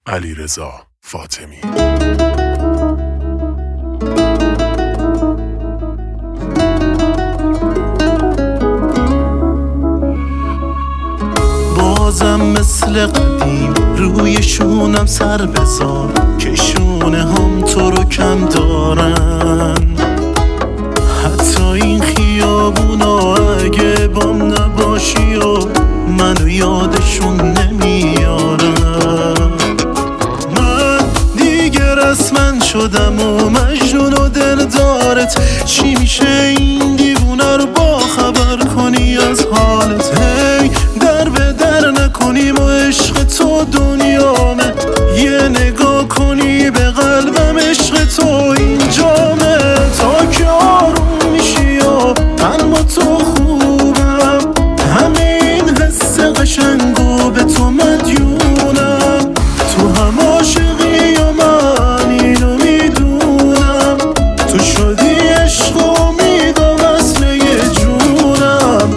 علیرضا فاطمی. بازم مثل قدیم روی شونم سر بذار که شونه هم تو رو کم دارن. حتی این خیابونا اگه بام نباشی و منو یادشون نمیارن. من دیگه رسما شدم و مجنون و دلدارت. چی میشه این دیوونه رو با خبر کنی از حالت؟ هی در به در نکنیم و عشق تو دنیامه. یه نگاه کنی به قلبم عشق تو اینجامه. تا که آروم میشی و من با تو خوبم. همه این حس قشنگو به تو مدیونم. تو هم عاشقی و من اینو میدونم. تو شدی عشق و امیدم اصل یه جونم.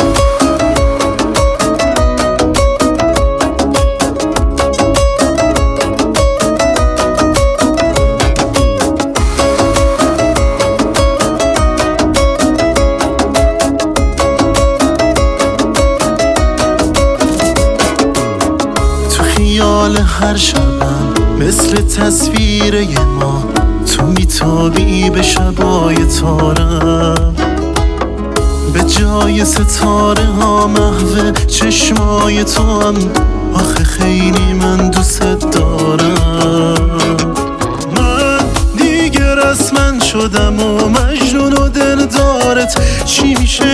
خیال هر شبم مثل تصویر یه ما تو میتابی به شبای تارم. به جای ستاره ها محو چشمای تو هم. آخه خیلی من دوست دارم. من دیگه رسما شدم و مجنون و دلدارت. چی میشه